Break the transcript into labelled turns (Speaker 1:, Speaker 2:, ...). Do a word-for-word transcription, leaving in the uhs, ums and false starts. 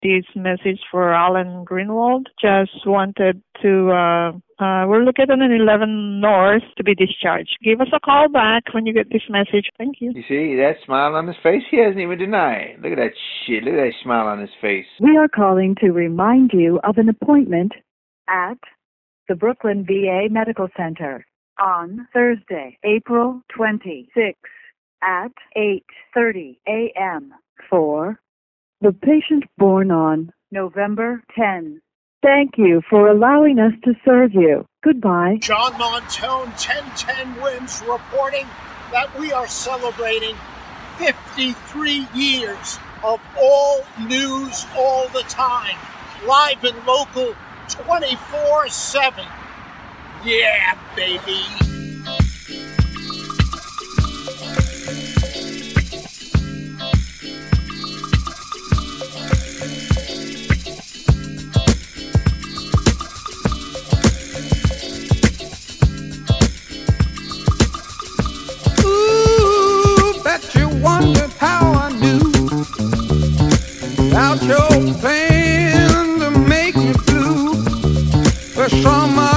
Speaker 1: this message for Alan Greenwald. Just wanted to, uh, uh, we're looking at an eleven North to be discharged. Give us a call back when you get this message. Thank you.
Speaker 2: You see, that smile on his face, he hasn't even denied. Look at that shit. Look at that smile on his face.
Speaker 3: We are calling to remind you of an appointment at the Brooklyn V A Medical Center on Thursday, April twenty-sixth at eight thirty a.m. for the patient born on November tenth. Thank you for allowing us to serve you. Goodbye.
Speaker 4: John Montone, ten ten Wins, reporting that we are celebrating fifty-three years of all news all the time, live and local, twenty-four seven. Yeah, baby.
Speaker 5: Wondered how I knew about your plan to make me blue. But from my